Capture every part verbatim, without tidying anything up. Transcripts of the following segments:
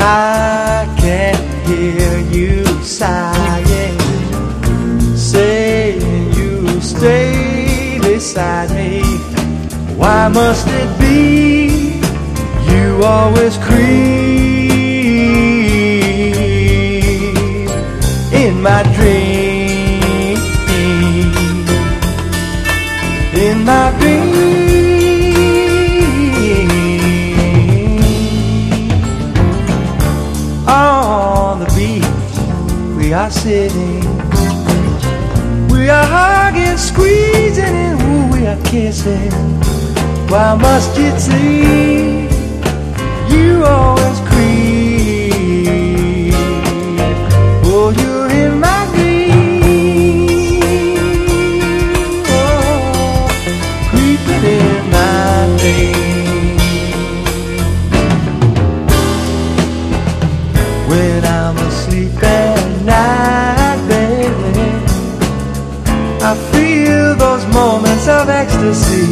I can hear you sighing, saying you'll stay beside me. Why must it be you always creep in my dream, in my dream? On the beach we are sitting, we are hugging, squeezing, and ooh, we are kissing. Why must it seem you always creep? Oh, you're in my dream, oh, creeping in my dream. When I'm asleep at night, baby, I feel those moments of ecstasy.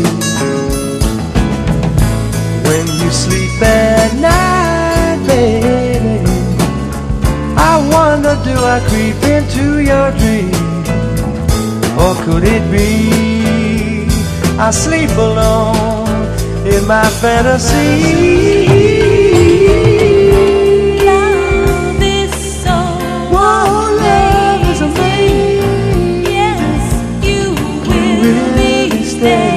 When you sleep at night, baby, I wonder, do I creep into your dream? Or could it be I sleep alone in my fantasy? Love is so Whoa, love is amazing. Yes, you will Really be stay. there.